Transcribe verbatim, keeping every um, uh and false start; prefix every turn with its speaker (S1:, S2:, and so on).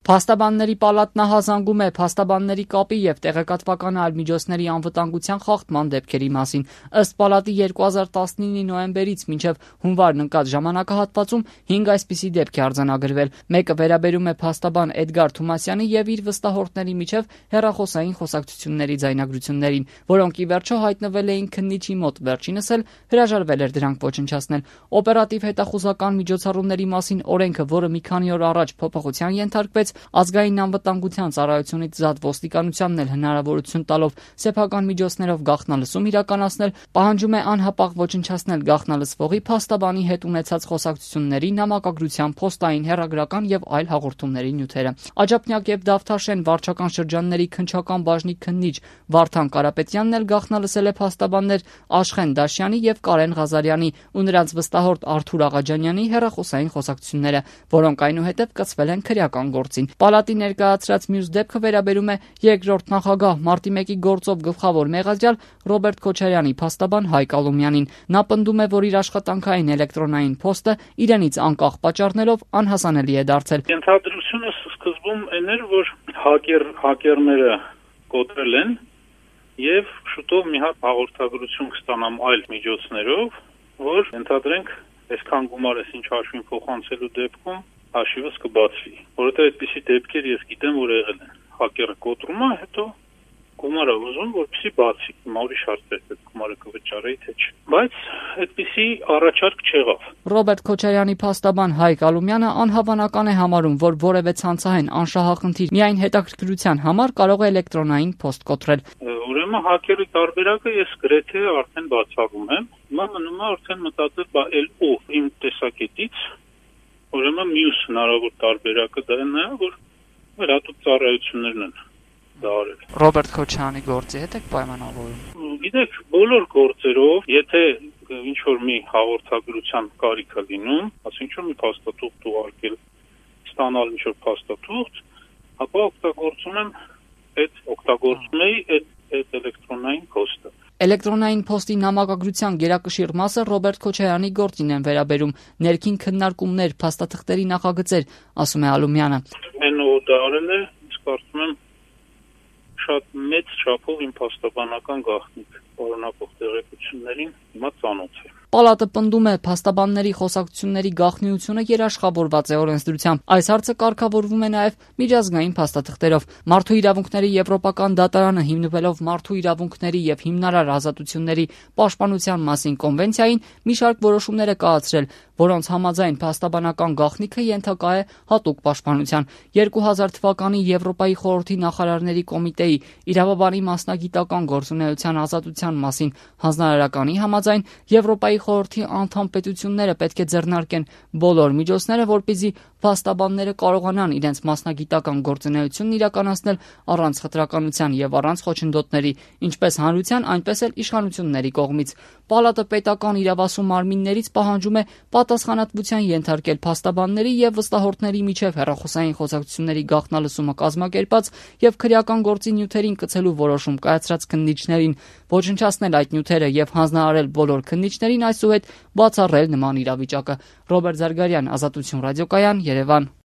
S1: Փաստաբանների պալատն ահազանգում է փաստաբանների կապի եւ տեղեկատվական այլ միջոցների անվտանգության խախտման դեպքերի մասին։ Ըստ պալատի երկու հազար տասնինի նոյեմբերից մինչև հունվարն ընկած ժամանակահատվածում հինգ այսպիսի դեպք է արձանագրվել։ Մեկը վերաբերում է փաստաբան Էդգար Թումասյանի եւ իր վստահորդների միջև հեռախոսային խոսակցությունների ձայնագրություններին, որոնք ի վերջո հայտնվել էին քննիչի մոտ, վերջինս էլ հրաժարվել էր դրանք ոչնչացնել։ Օպերատիվ հետախուզական միջոցառումների մասին օրենքը, որը մի քանի օր առաջ փոփոխության ենթարկվեց, ազգային անվտանգության ծառայությունից զատ ոստիկանությանն էլ հնարավորություն տալով սեփական միջոցներով գաղտնալսում իրականացնել, պահանջում է անհապաղ ոչնչացնել գաղտնալսվողի փաստաբանի հետ ունեցած խոսակցությունների, նամակագրության, փոստային, հեռագրական եւ այլ հաղորդումների նյութերը։ Աջափնյակ եւ Դավթաշեն վարչական շրջանների քննչական բաժնի քննիչ Վարդան Կարապետյանն էլ գաղտնալսել է փաստաբաններ Աշխեն Դաշյանի եւ Կարեն Ղազարյանի ու նրանց վստահորդ Արթուր Աղաջանյանի հեռախոսային խոսակցությունները, որոնք այնուհետև կցվել են քրեական գործին։ Պալատի ներկայացրած մյուս դեպքը վերաբերում է երկրորդ նախագահ մարտի մեկի գործով գլխավոր մեղադրյալ Ռոբերտ Քոչարյանի փաստաբան Հայկ Ալումյանին։ Նա պնդում է, որ իր աշխատանքային էլեկտրոնային փոստը իրենից անկախ պատճառներով անհասանելի է դարձել։
S2: Ենթադրությունը սկզբում այն էր, որ հակեր հակերները կոտրել են եւ շուտով մի հատ հաղորդագրություն կստանամ այլ միջոցներով, որ ենթադրենք այսքան գումար էս ինչ հաշվին փոխանցելու դեպքում հաշիվս կբացվի, որովհետեւ այդպիսի դեպքեր ես գիտեմ, որ եղել են։ Հակերը կոտրում է, հետո գումարը ուզում, որպեսզի բացի, հիմա ուրիշ հարց է, այդ գումարը կվճարեի թե չէ։ Բայց այդպիսի առաջարկ չեղավ։
S1: Ռոբերտ Քոչարյանի փաստաբան Հայկ Ալումյանը անհավանական է համարում, որ որևէ ցանցահեն անշահախնդիր միայն հետաքրքրության համար կարող է էլեկտրոնային փոստ կոտրել։
S2: Ուրեմն հակերի տարբերակը ես գրեթե արդեն բացառում եմ։ Հիմա մնում է արդեն մտածել, բա էլ ով իմ տեսակետից, ուրեմն մյուս հնարավոր տարբերակը դա է, որ վերատուկ ծառայություններն են դա արել։
S1: Ռոբերտ Քոչարյանի գործի հետ եք պայմանավորում։
S2: Գիտեք, բոլոր գործերով, եթե ինչ որ մի հաղորդագրության կարիք է լինում, ասենք ինչ որ մի փաստաթուղթ ուղարկել, ստանալ ինչ որ փաստաթուղթ, ապա օգտագործում եմ այդ օգտագործում էի այդ այդ էլեկտրոնային փոստը։
S1: Էլեկտրոնային փոստի նամակագրության գերակշիռ մասը Ռոբերտ Քոչարյանի գործին են վերաբերում, ներքին քննարկումներ, փաստաթղթերի նախագծեր, ասում է Ալումյանը։
S2: Այն ու դա արել է, իսկ կարծում եմ շատ մեծ չափով իմ փաստաբանական գաղտնիք օրինակող տեղեկություններին հիմա ծանոթ է։
S1: Պալատը պնդում է, փաստաբանների խոսակցությունների գաղտնիությունը երաշխավորված է օրենսդրությամբ։ Այս հարցը կարգավորվում է նաև միջազգային փաստաթղթերով։ Մարդու իրավունքների եվրոպական դատարանը հիմնվելով մարդու իրավունքների եւ հիմնարար ազատությունների պաշտպանության մասին կոնվենցիային մի շարք որոշումներ է կայացրել, որոնց համաձայն փաստաբանական գաղտնիքը ենթակա է հատուկ պաշտպանության։ երկու հազար թվականի Եվրոպայի խորհրդի նախարարների կոմիտեի իրավաբանի մասնագիտական գործունեության ազատության մասին հանձնարարականի համաձայն Եվրոպայի խորհրդի անդամ պետությունները պետք է ձեռնարկեն բոլոր միջոցները, որպեսզի փաստաբանները կարողանան իրենց մասնագիտական գործունեությունն իրականացնել առանց խտրականության եւ առանց խոչընդոտների, ինչպես հանրության, այնպես էլ իշխանությունների կողմից։ Պալատը պետական իրավասու մարմիններից պահանջում է պատասխանատվության ենթարկել փաստաբանների եւ վստահորդների միջև հեռախոսային խոսակցությունների գաղտնալսումը կազմակերպած եւ քրեական գործի նյութերին կցելու որոշում կայացրած քննիչներին, ոչնչացնել այդ նյութերը եւ հանձնարարել բոլոր քննիչներին, այսուհետ բացառել նման իրավիճակը։ Ռոբերտ Զարգարյան, Ազատություն ռադիոկայան, Երևան։